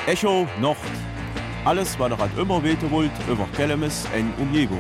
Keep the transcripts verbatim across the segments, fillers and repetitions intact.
Echo Nord. Alles, was ihr halt immer weten wollt, über Kellemes und Umgebung.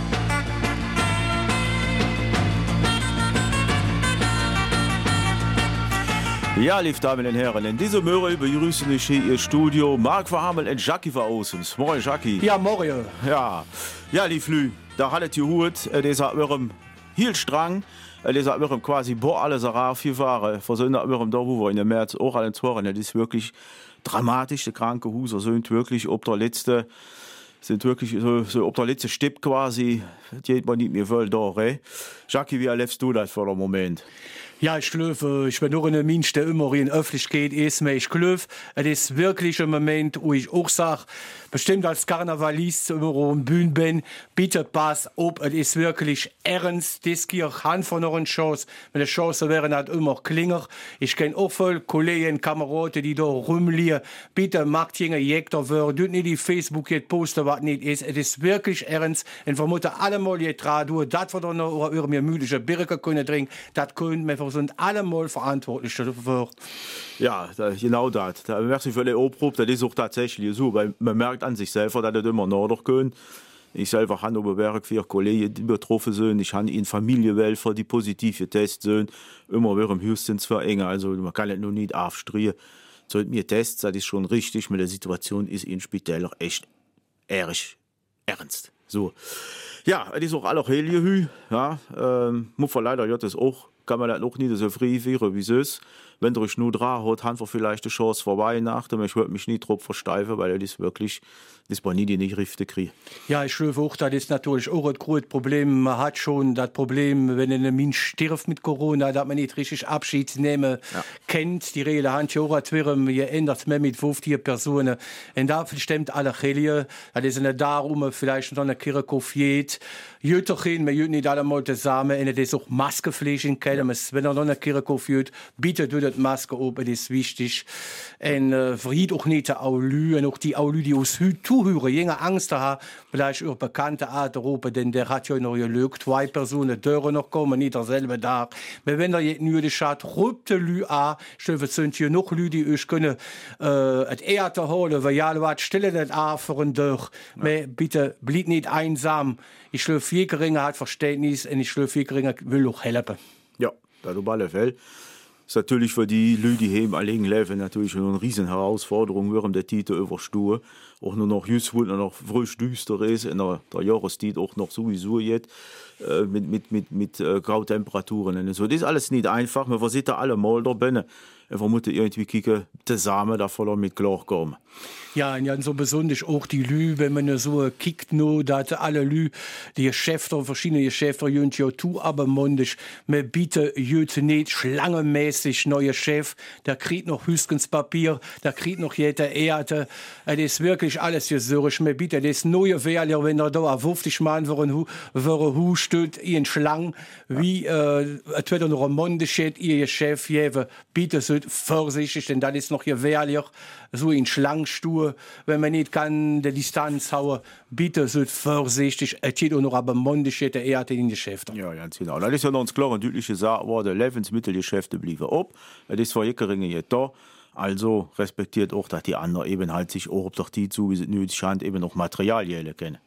Ja, liebe Damen und Herren, in dieser Möhre begrüßen ich hier Ihr Studio Marc Verhamel und Jackie Verausens. Moin, Jackie. Ja, moin. Ja, ja, liebe Lü, da hattet ihr Hut, äh, das hat eurem Hielstrang, äh, das hat eurem quasi boah, alles rauf gefahren. Versöhnt eurem da, wo wir in der März auch alle Toren, das ist wirklich dramatisch, die Krankenhäuser sind wirklich ob der letzte, sind wirklich so, so ob der letzte Stipp quasi, das geht man nicht mehr voll da, ey. Jackie, wie erlebst du das für den Moment? Ja, ich glaube, ich bin nur ein Mensch, der immer in der Öffentlichkeit ist. Ich glaube, es ist wirklich ein Moment, wo ich auch sage, bestimmt als Karnevalist immer auf der Bühne bin, bitte pass auf, es ist wirklich ernst. Das gibt Hand von einer Chance. Meine Chancen wären halt immer kleiner. Ich kenne auch viele Kollegen, Kameraden, die da rumliegen. Bitte macht jene Jäger werden, tut nicht die Facebook jetzt posten, was nicht ist. Es ist wirklich ernst. Und wir müssen alle mal jetzt dran tun, dass wir da noch über mir müdige Birke können trinken, das können wir sind allemal verantwortlich dafür. Ja, da, genau das. Da merke ich für die Obrup, das ist auch tatsächlich so, weil man merkt an sich selber, dass das immer noch können. Ich selber habe über Werk vier Kollegen, die betroffen sind. Ich habe in Familienwelfer, die positiv getestet sind. Immer wieder im höchstens verengen. Also man kann das noch nicht aufstrien. Sollten wir testen, das ist schon richtig, weil die Situation ist in Spitaler echt ehrlich ernst. So. Ja, es ist auch alle Helihü. Ja, ähm, muss man leider das auch. Kann man das noch nicht so frei führen, wie es ist. Wenn der euch nur dran hat, haben wir vielleicht eine Chance vor Weihnachten. Ich würde mich nicht drauf versteifen, weil das wirklich, das war nie die nicht richtig kriegen. Ja, ich glaube auch, das ist natürlich auch ein großes Problem. Man hat schon das Problem, wenn ein Mensch stirbt mit Corona, dass man nicht richtig Abschied nehmen ja. kennt. Die Regel hat ja auch zwirren, ihr ändert mehr mit fünfzig Personen. Und dafür stimmt alle Helien. Das ist nicht darum, vielleicht noch eine Kirche geht. Jüter gehen, wir jüten nicht allemal zusammen. Und es ist auch Maskenpflicht in Kelm. Wenn er noch eine Kirche geht, bitte tut die Maske auf, das ist wichtig. Und äh, verhielt auch nicht die Aulü, und auch die Aulü, die aus zuhören, jene Angst haben, vielleicht auch bekannte Art Europa, denn der hat ja noch gelügt, zwei Personen dürfen noch kommen, nicht derselbe Tag. Aber wenn er jetzt nötig hat, rupt die Lü an, es sind hier noch Lü, die euch können, äh, das Erde holen, weil ja, was stelle das an für ein Dach. Ja. Bitte, blieb nicht einsam. Ich glaube, viel geringer hat Verständnis, und ich glaube, viel geringer will auch helfen. Ja, das auf alle Fälle. Das ist natürlich für die Leute, die hier allein leben, natürlich eine riesen Herausforderung, während der Titel überstehen. Auch nur noch just, wo noch frisch düster ist, in der, der Jahreszeit auch noch sowieso jetzt, äh, mit, mit, mit, mit äh, Grautemperaturen und so. Das ist alles nicht einfach, wir versuchen alle mal da binnen. Wir müssen irgendwie kicken, zusammen da voll mit klarkommen. Ja, und ja, so besonders auch die Lü, wenn man so kickt, no, dass alle Lü, die Geschäfte, verschiedene Geschäfte, jönt ja tu, aber mondisch, mir bitte jönt nicht schlangenmäßig neue Chef, der kriegt noch höchstens Papier, der kriegt noch jede Erde, das ist wirklich alles gesürrisch, mir bitte, das neue Wähler, wenn er da fünfzig Mann wären, wäre Hu steht, in Schlang, wie, äh, es wird noch ein mondisch, ihr Chef, jewe, bitte so vorsichtig, denn das ist noch hier Wähler, so in Schlangstuhe, wenn man nicht kann, die Distanz hauen, bitte so vorsichtig, es geht auch noch aber mondisch, der Erde in die Geschäfte. Ja, ganz genau. Das ist ja noch ganz klar und deutlich gesagt worden, Lebensmittelgeschäfte bleiben ab, das ist für Jäckeringe jetzt da. Also respektiert auch, dass die anderen eben halt sich auch, ob doch die zu, wie es nötig scheint, eben noch Materialien kennen.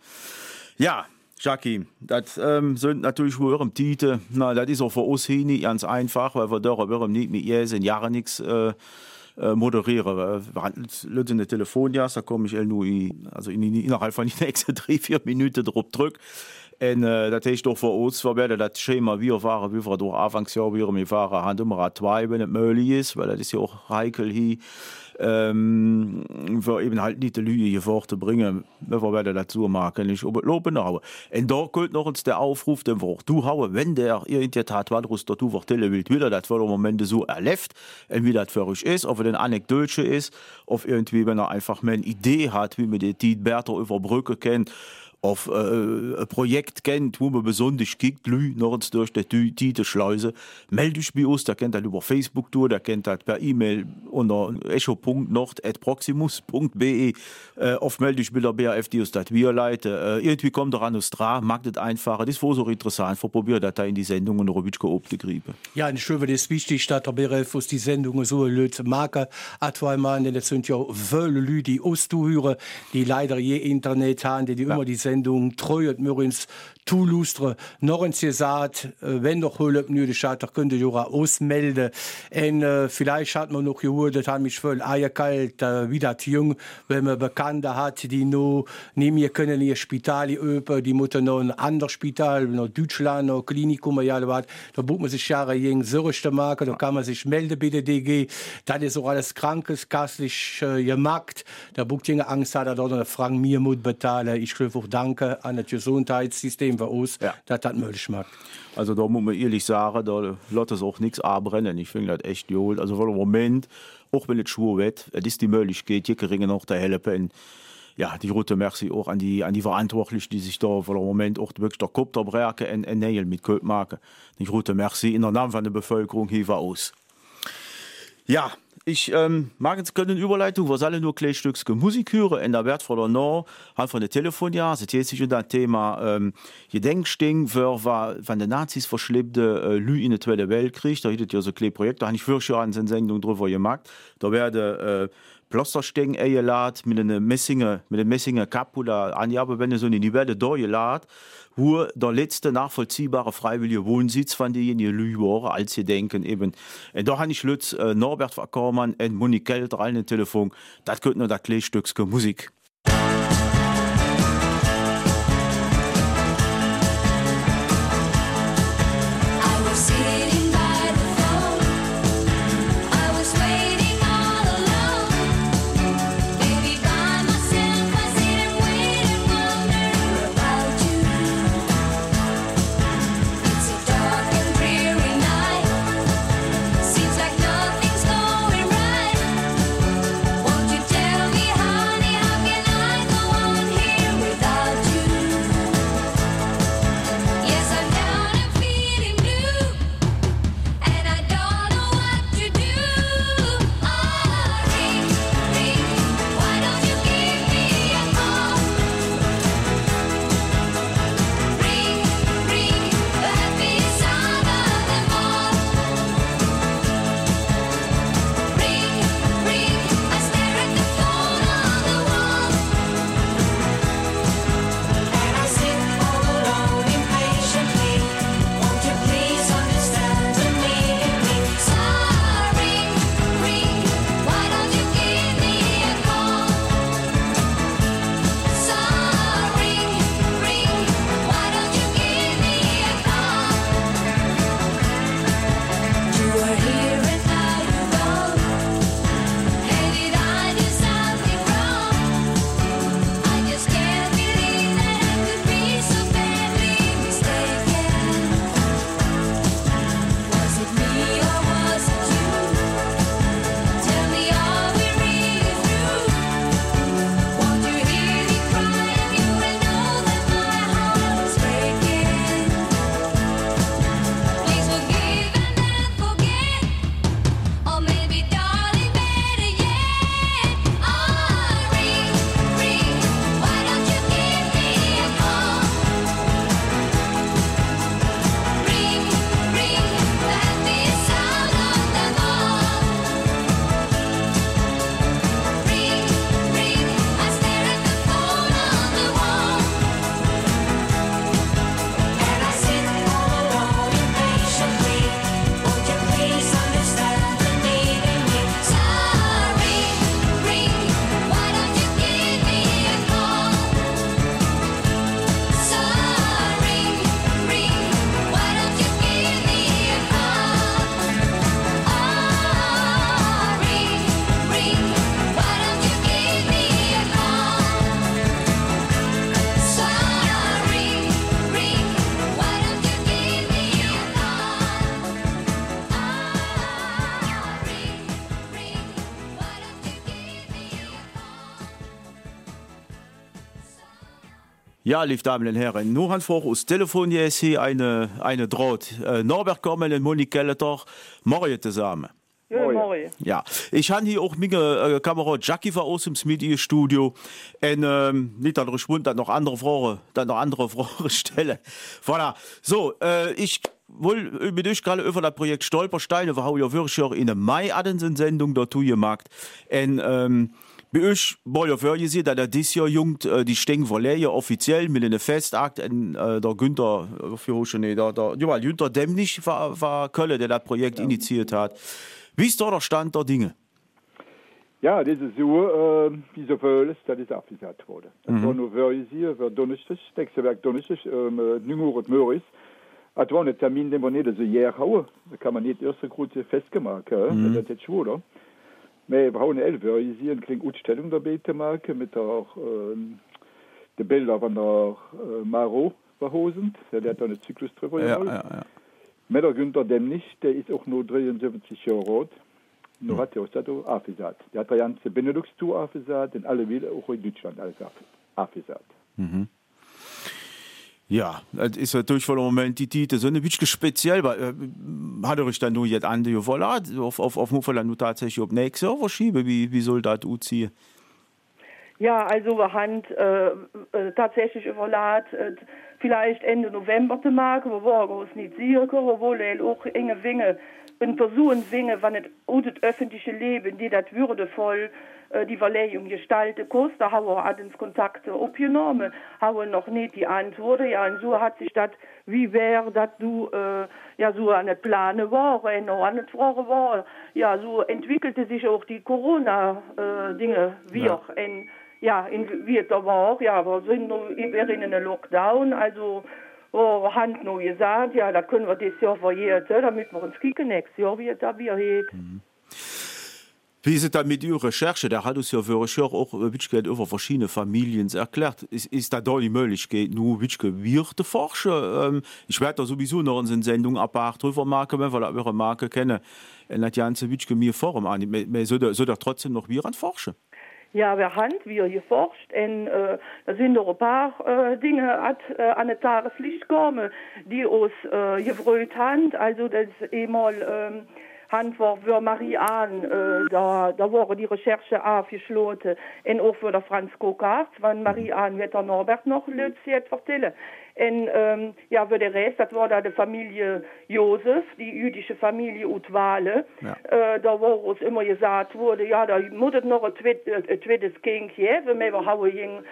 Ja, Jackie, das ähm, sind natürlich für eurem Titel, na, das ist auch für uns hier nicht ganz einfach, weil wir da nicht mit ihr in Jahren nichts äh, äh, moderieren. Wir hatten Leute eine Telefon, da komme ich nur in, also in, innerhalb von den nächsten drei, vier Minuten drauf drück. Und äh, das ist doch für uns, wir werden das Schema, wie wir fahren, wie wir durch Anfangsjahr, wie wir fahren, haben immer zwei, wenn es möglich ist, weil das ist ja auch heikel hier. Ähm, für eben halt nicht die Lüge hier vorzubringen, wir werden dazu machen, nicht ob es loben hauen. Und da kommt noch uns der Aufruf, den wir auch du hauen, wenn der irgendeine Tat was du vertellen will, wieder das für den Moment so erlebt, und wie das für euch ist, ob er eine Anekdote ist, ob irgendwie, wenn er einfach mal eine Idee hat, wie man die Zeit besser überbrücken kann, auf äh, ein Projekt kennt, wo man besonders kickt, Lü, noch durch die Titelschleuse, melde dich bei uns, der kennt das über Facebook durch, der kennt das per E-Mail unter echo punkt nord at proximus punkt be. Äh, oft melde dich bei der B A F, die uns das wir leiten. Äh, irgendwie kommt er an uns dran, mag das einfacher, das war so interessant, probiert das da in die Sendung und Robitschke abzugreifen. Ja, und ich glaube, das ist wichtig, dass der B A F uns die Sendungen so Leute machen, atweimal, denn das sind ja viele Leute, die uns zuhören, die leider je Internet haben, die, die ja. immer die Sendung treu und mir uns zulustre. Noch ein gesagt, wenn doch Höhle nötig hat, dann könnt ihr ja ausmelden. Und äh, vielleicht hat man noch gehört, das hat mich voll eierkalt, äh, wie das jung, wenn man Bekannte hat, die noch nicht mehr können ihr Spital öffnen, die müssen noch ein anderes Spital, noch Deutschland, noch Klinikum, ja, was. Da bucht man sich Jahre gegen Sörste machen, da kann man sich melden bei der D G. Das ist auch alles krankenkasslich äh, gemacht. Da bucht jene Angst hat, er dort eine Frank mir muss bezahlen. Ich will auch danke an das Gesundheitssystem für uns, ja. dass das möglich macht. Also da muss man ehrlich sagen, da lässt es auch nichts abbrennen. Ich finde das echt gut. Also für den Moment, auch wenn es schwer wird, es ist die Möglichkeit, hier geringen noch der helfen. Ja, die Route Merci auch an die, an die Verantwortlichen, die sich da für den Moment auch wirklich der Kopf der Brücke in Nähe mit Köln machen. Die Route Merci in der Namen von der Bevölkerung hier war aus. Ja, ich ähm, mag jetzt keine Überleitung, wir sollen nur kleine Stücke Musik hören. In der Wert von der Nord, halt von der Telefon, ja, es ist sich um das Thema ähm, Gedenkding, wer war von den Nazis verschleppte äh, Lü in den Zweiten Weltkrieg. Da hättet ihr so ein kleines Projekt, da habe ich für schon eine Sendung drüber gemacht. Da werde äh, Pflasterstecken eingeladen mit einem Messinger, mit einem Messinger Kapp oder anjabe, wenn so in die Welt da geladen, wo der letzte nachvollziehbare freiwillige Wohnsitz von denjenigen Lü war, als sie denken eben. Und da habe ich Lutz, äh, Norbert Verkormann und Monique Kelter allen ein Telefon. Das könnte noch das kleine Stückchen Musik. Tell me, honey, how can Ja, liebe Damen und Herren, nur einfach aus Telefon ist hier eine, eine Draht. Äh, Norbert Kommel und Monique Kelleter, morgen zusammen. Ja, morgen. Ja, ich habe hier auch meine äh, Kamerad Jackie war aus dem Smitty-Studio. Und ähm, nicht, dass ich wundere, dass noch andere Fragen, dass noch andere Fragen stellen. Voilà. So, äh, ich will mit euch gerade über das Projekt Stolpersteine, wir haben ja wirklich auch in der Mai eine Sendung dazu gemacht. Und ähm, bei euch war ja für gesehen, dass er dieses Jahr jungt, äh, die Steng Verleihe offiziell mit einem Festakt, und äh, der Günther, äh, für schon, nee, der, der, ja, Günther Demnig war, war Kölle, der das Projekt ja. initiiert hat. Wie ist da der Stand der Dinge? Ja, das ist so, äh, wie so viel ist, das ist abgesagt worden. Das mhm. war nur für für Donnerstag, nächste Werk Donnerstag, ähm, neun Uhr Möris. Das war ein Termin, den wir nicht so jähr hauen. Da kann man nicht erst so gut festgemacht, mhm. das ist jetzt schon, oder? Wir brauchen elf Uhr, eine kleine Ausstellung dabei zu machen, mit der, äh, den Bildern von der äh, Maro verhosend. Der hat da einen Zyklus drüber ja, ja, ja. Mit der Günther Demnig, der ist auch nur dreiundsiebzig Jahre alt. Nur mhm. hat er auch das aufgesagt. Der hat die ganze Benelux-Tour aufgesagt und alle wieder auch in Deutschland alles aufgesagt. Mhm. Ja, das ist natürlich für den Moment die Titel so ein bisschen speziell, weil äh, hat er euch dann nur jetzt an die voilà, auf, auf, auf Mufferland nur tatsächlich auf nächste Jahr verschieben, wie, wie soll das ausziehen? Ja, also wir haben äh, äh, tatsächlich überlegt, äh, vielleicht Ende November zu machen, wo wir uns nicht sicher können, obwohl er auch enge Winge, und versuchen Winge, wenn es auch das öffentliche Leben, die das würdevoll äh, die Verleihung gestalten kann, da haben wir uns Kontakte aufgenommen, haben wir noch nicht die Antwort, ja, und so hat sich das, wie wäre das du, äh, ja, so an den Planen war, und noch an den Fragen war, ja, so entwickelte sich auch die Corona-Dinge, äh, wie auch, ja. in, Ja, in, wie es da war, ja, wir sind noch in einem Lockdown, also wir haben noch gesagt, ja, da können wir das Jahr verjähren, damit wir uns kicken nächstes Jahr, wie es da wir hat. Mhm. Wie ist es dann mit Ihrer Recherche? Der hat uns ja für euch auch ein bisschen über verschiedene Familien erklärt. Ist, ist da da die Möglichkeit, nur ein bisschen wir zu forschen? Ähm, ich werde da sowieso noch eine Sendung apart drüber machen, weil wir eure Marke kennen. Und das Ganze ein bisschen mehr Form an. Man soll da trotzdem noch wir an forschen? Ja, wir haben wir geforscht und äh, da sind noch ein paar äh, Dinge at, äh, an das Tageslicht gekommen, die uns äh, gefreut haben. Also das einmal ähm, Handwerk für Marie-Anne, äh, da, da waren die Recherche aufgeschlossen und auch für der Franz Kokart, wenn Marie-Anne wird der Norbert noch jetzt erzählen. Und ähm, ja, für den Rest, das war da die Familie Josef, die jüdische Familie Utwale. Ja. Äh, da war uns immer gesagt wurde, ja, da muss es noch ein zweites, ein zweites Kind geben, wir haben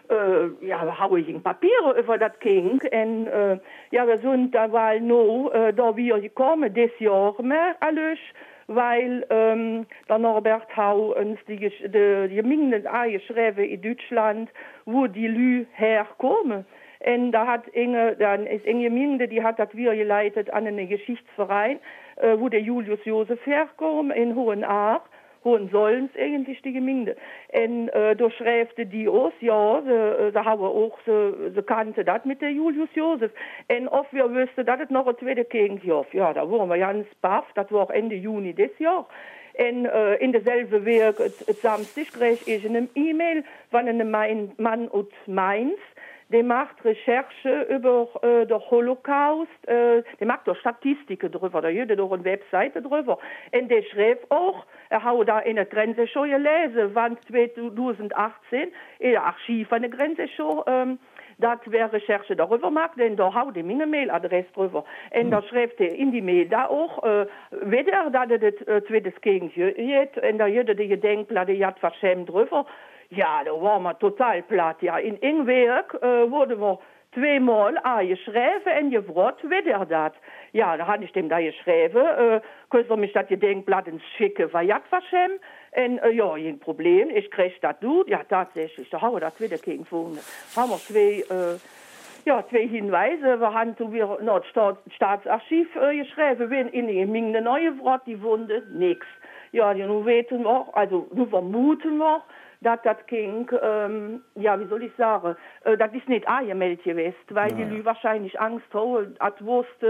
äh, ja, wir haben Papiere über das Kind. Und äh, ja, wir sind da mal noch, äh, da wir gekommen, das Jahr mehr alles, weil ähm, der Norbert hat uns die, die Gemeinden angeschrieben in Deutschland, wo die Lü herkommen. Und da hat Inge, dann ist Inge Minde, die hat das wir geleitet an einen Geschichtsverein, äh, wo der Julius Josef herkommt, in Hohenaar, Hohenzollens eigentlich die Gemeinde. Und äh, da schreibt die aus, ja, sie, sie haben auch, sie, sie kannte das mit der Julius Josef. Und oft wir wüssten, dass es noch ein zweiter Kind gibt. Ja, da waren wir ganz baff, das war auch Ende Juni des Jahres. Und äh, in derselben Weg, Samstag, kriege ich eine E-Mail von einem Mann aus Mainz. Der macht Recherche über äh, den Holocaust, äh, der macht da Statistiken drüber, da hat doch eine Webseite drüber. Und der schreibt auch, er hat da in der Grenze schon gelesen, wann zweitausendachtzehn in der Archiv an der Grenze schon, ähm, dass wer Recherche darüber macht, denn da hat er meine Mailadresse drüber. Und mhm. da schreibt er in die Mail da auch, äh, weder, dass er das äh, zweites Gegend hat, und da hat er die Gedenkplatte, die hat verschämt drüber. Ja, da waren wir total platt. Ja, in Ingwerk äh, wurden wir zweimal angeschrieben und gefragt, wie der das. Ja, da hatte ich dem da geschrieben, äh, könntest du mich das Gedenkblatt ins Schicken, weil Jad verschämt. Und äh, ja, kein Problem, ich krieg das du. Ja, tatsächlich, da haben wir das wieder gefunden. Da haben wir zwei, äh, ja, zwei Hinweise. Wir haben zu wir noch das Staatsarchiv äh, geschrieben, wenn in irgendeine neue Wort die Wunde, nix. Ja, nun weten wir, also nun vermuten wir, dass das Kind, ähm, ja, wie soll ich sagen, äh, das ist nicht angemeldet gewesen, weil ja, die Leute wahrscheinlich Angst haben, als wusste,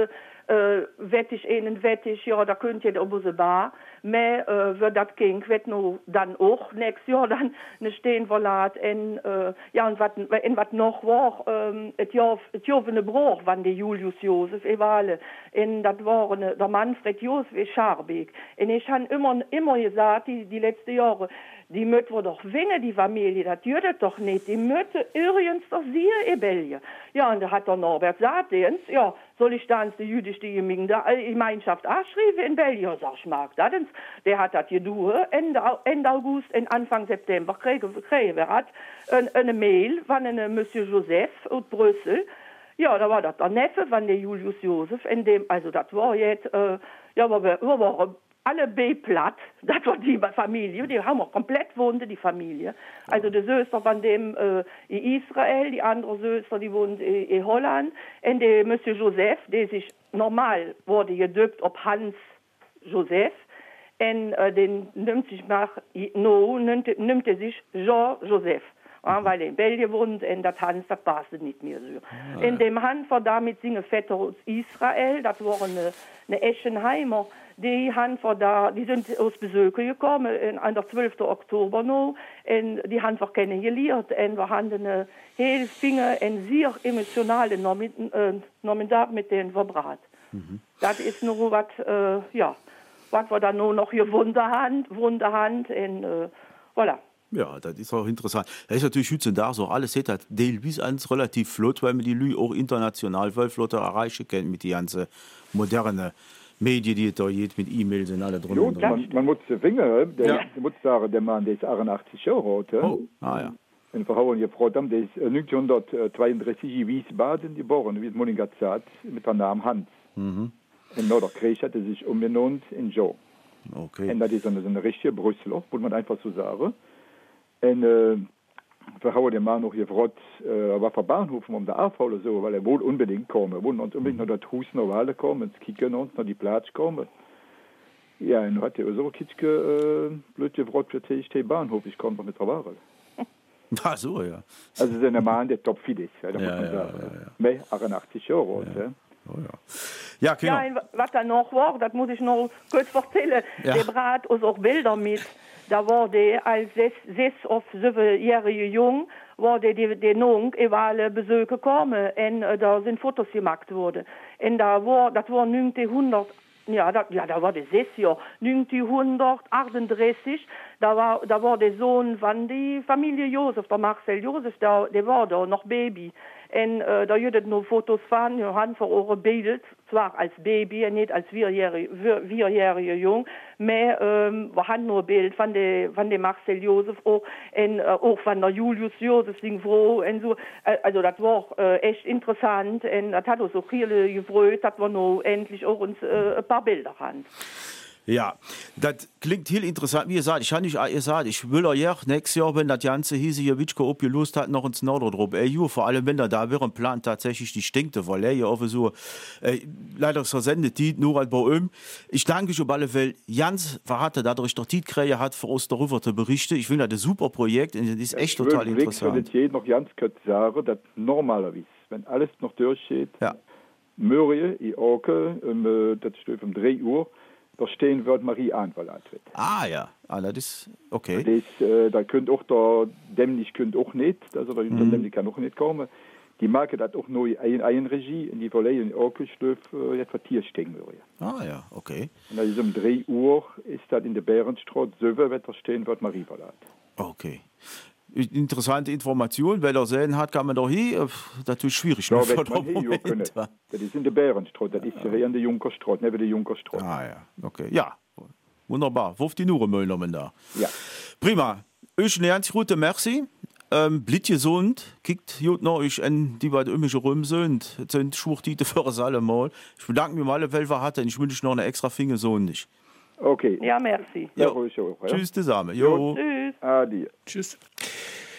äh, wettig einen wettig, ja, da könnt ihr aber so bar, mehr äh, wird das ging, wird nur dann auch nächstes Jahr dann eine stehen verlat, in, äh, ja, und was in was noch war, ähm, et Jahr, et Jahr von der Bruch, wann der Julius Josef Ewale, in das war eine, der Manfred Josef Scharbeck, und ich han immer, immer gesagt, die, die letzten Jahre, die möt wir doch wingen, die Familie, das jüdet doch nicht, die möte übrigens doch sie, Ebelje. Ja, und da hat der Norbert gesagt, ja, soll ich da ins die jüdische Gemeinschaft anschreiben in Belgien? Ja, sag ich, mag das. Der hat das getan, Ende, Ende August und Anfang September kriegen wir hat eine, eine Mail von einem Monsieur Joseph aus Brüssel. Ja, da war das der Neffe von der Julius Josef, in dem, also das war jetzt, äh, ja, wir, wir waren alle B-platt, das war die Familie, die haben auch komplett wohnt, die Familie. Also der Söster von dem äh, in Israel, die andere Söster, die wohnt in, in Holland. Und der Monsieur Joseph, der sich normal wurde gedöpt ob Hans Joseph, und äh, den nimmt sich nach, no, nimmt, nimmt er sich Jean Joseph. Ja, weil er in Belgien wohnt, und das Hans, das passt nicht mehr so. Ja, in dem Hand war damit seine Vetter aus Israel, das waren eine, eine Eschenheimer, die Hanfer da, die sind aus Besuche gekommen, an der zwölften Oktober noch, und die haben wir kennengelernt, und wir haben eine heel Finger, ein sehr emotionale Nominat mit denen verbracht. Mhm. Das ist nur was, äh, ja, was wir dann nur noch hier Wunderhand, Wunderhand, und äh, voilà. Ja, das ist auch interessant. Das ist natürlich heute da so, alles hat das Deal bis ans relativ flott, weil man die Leute auch international voll flotter erreichen kann mit die ganzen modernen Medien, die da geht, mit E-Mails und alle drum jo, und dran. Man, man muss finden, der, ja. der muss sagen, der Mann, der ist achtundachtzig Jahre alt. Oh, ah ja. Und wir haben gefragt, der ist neunzehnhundertzweiunddreißig in Wiesbaden geboren, wie Monika gesagt, mit der Namen Hans. Mhm. Und nach der Krieg hat er sich umbenannt in Joe. Okay. Und das ist eine, so eine richtige Brüsseler, muss man einfach so sagen. Und äh, wir haben den Mann noch gefragt, äh, was für Bahnhof um der A V oder so, weil er wohl unbedingt kommen. Er wollte uns unbedingt noch das Haus noch Wale kommen, ins Kicken uns noch die Platz kommen. Ja, und dann hat er so ein Kitschke äh, blöd gefragt für T T Bahnhof, ich komme doch mit der Ware. Ach so, ja. Also ist ein Mann, der top fit ist, ja, da ja, muss man ja, sagen. Ja, ja. Mehr achtundachtzig Jahre alt, ja. Ja. Oh, ja. Ja, genau. Ja, was da noch war, das muss ich noch kurz erzählen. Ja. Der brat uns auch Bilder mit. Da war der als sechs, sechs auf siebenjährige Jung, war der die, die Nung alle Besuche gekommen und äh, da sind Fotos gemacht worden. Und da war, das war neunzehnhundert, ja, da, ja, da war das sechs Jahr, neunzehnhundertachtunddreißig, da war, da war der Sohn von der Familie Josef, der Marcel Josef, der, der war da noch Baby. Und äh, da jüdet noch Fotos von, wir haben vor eure Bild, zwar als Baby, nicht als vierjährige, vierjährige Jung, aber ähm, wir haben nur ein Bild von der von dem Marcel Josef auch, und äh, auch von der Julius Josef Singfroh und so. Also das war äh, echt interessant, und das hat uns auch viele gefreut, dass wir noch endlich auch uns äh, ein paar Bilder haben. Ja, das klingt heel interessant. Wie gesagt, ich habe nicht gesagt, ich will ja nächstes Jahr, wenn das ganze hiesige Witschke abgelöst hat, noch ins Norderdruck. Ey, jo, vor allem, wenn da da wäre ein Plan tatsächlich die stinkte, weil er ja auch so, äh, leider versendet die nur halt bei ihm. Ich danke euch auf alle Fälle, Jans, verhatte, dadurch doch die Krähe hat, für uns darüber zu berichten. Ich finde, das ist ein super Projekt und das ist echt ja, total interessant. Ich würde jetzt noch ganz kurz sagen, dass normalerweise, wenn alles noch durchgeht, ja. Mörie, in Orke, um, das steht um drei Uhr, da stehen wird Marie Anwalt wird. Ah ja, ah, das ist okay. Das, äh, da könnt auch der Dämlich könnt auch nicht, also der mhm. Dämlich kann auch nicht kommen. Die Marke hat auch nur eine Eigenregie in die Verleih in Orkelstöf äh, jetzt Tier stehen würde. Ah ja, okay. Und das ist um drei Uhr ist das in der Bärenstraße, so wird da stehen wird Marie Verlat. Okay. Interessante Information, weil er sehen hat, kann man doch hier, das ist schwierig. Ja, man hier können. Das ist in der Bärenstraße, das ist ja hier in der Junkerstraße, neben der Junkerstraße. Ah ja, okay. Ja, wunderbar. Wurf die Nure Müll da. Ja. Prima. Ich eine ganz gute Merci. Ähm, blit gesund, kickt gut noch, ich en die bei der Ömische Rum sind, sind Schwuchtite für uns alle mal. Ich bedanke mich mal, weil wir hatten, ich wünsche noch eine extra Finger so nicht. Okay. Ja, merci. Ja, jo. ruhig auch, ja. Tschüss zusammen. Jo. Tschüss. Adi. Tschüss.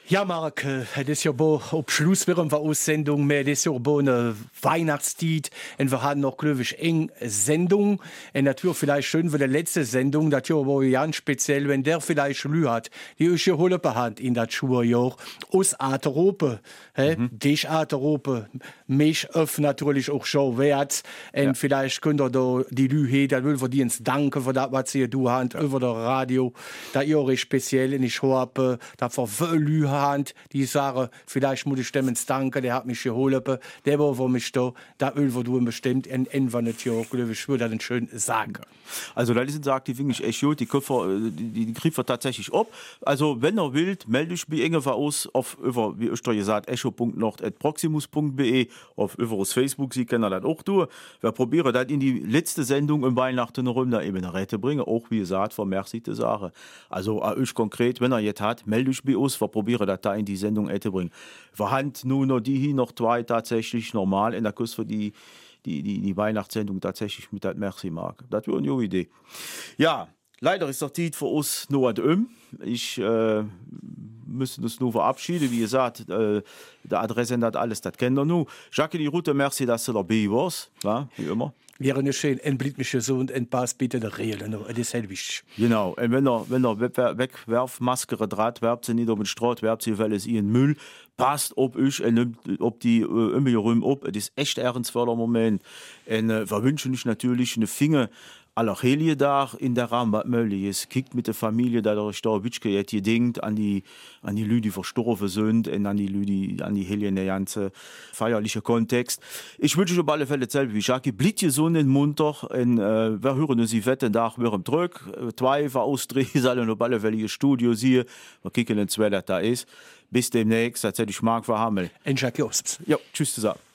Ja, Marc, das ist ja bo ob Schluss wären wir Aussendung mehr, das ist ja bo eine Weihnachtstied und wir haben noch glücklich eng Sendung und natürlich vielleicht schön für die letzte Sendung, das ja wo ganz speziell, wenn der vielleicht Lü hat, die ist ja holle Hand in das Schuljahr aus Aterope, hä, mhm. dich Aterope, mich öff natürlich auch schon wert und ja. vielleicht könnt ihr da die Lü he, da will wir dir ins Danke für das, was ihr du habt, ja. über das Radio, da ihr auch speziell in die Schorpe, da verwöllü Hand, die sagen, vielleicht muss ich dem danken, der hat mich geholfen, der war für mich da, da Öl, wo du bestimmt in Enver nicht ja, ich würde das schön sagen. Also, da sind sagt, die finde ich echt gut, die Köpfer, die, die griffen tatsächlich ab. Also, wenn ihr wollt, melde ich mich irgendwann aus auf, über, wie ich da gesagt, echo punkt nord at proximus punkt be, auf über das Facebook, Sie kennen das auch durch. Wir probieren das in die letzte Sendung im Weihnachten rum, da eben eine Rette bringen, auch wie gesagt, von Merci die Sache. Also, auch euch konkret, wenn ihr jetzt hat, melde ich mich aus, wir probieren das da in die Sendung zu bringen. Wir haben nun noch die hier noch zwei tatsächlich normal in der Kurs für die, die, die, die Weihnachtssendung tatsächlich mit der Merci mag. Das wäre eine gute Idee. Ja, leider ist der Zeit für uns noch um. Ich äh, müsste uns nur verabschieden. Wie gesagt, äh, der Adresse hat alles, das kennt ihr nur. Jacques, die Route, merci, dass du dabei warst. Ja, wie immer. Wäre eine schön, ein blieb so und ein Pass bitte der Regeln. Das ist halt wichtig. Genau. Und wenn er, wenn er Wegwerfmaskere Draht, werft sie nicht um den Straat, werft sie, weil es ihren Müll passt, ob ich, und ob die immer hier rum, ob. Es ist echt ein ernstvoller Moment. Und äh, wir wünschen uns natürlich eine Finger aller Helie da in der Raum, was möglich ist. Kickt mit der Familie, da der Stauwitschke jetzt gedenkt an die, an die Leute, die verstorben sind, und an die Leute, an die Helie in der ganzen feierlichen Kontext. Ich wünsche euch auf alle Fälle selber wie Jackie, bleibt gesund munter, und äh, wir hören uns die wetten Tag wieder im Druck. Zwei war Austria, sollen auf alle Fälle ihr Studio sehen. Wir kicken den zwei, das da ist. Bis demnächst, das hätte ich Marc verhammelt. Und Jackie Osps. Ja, tschüss zusammen.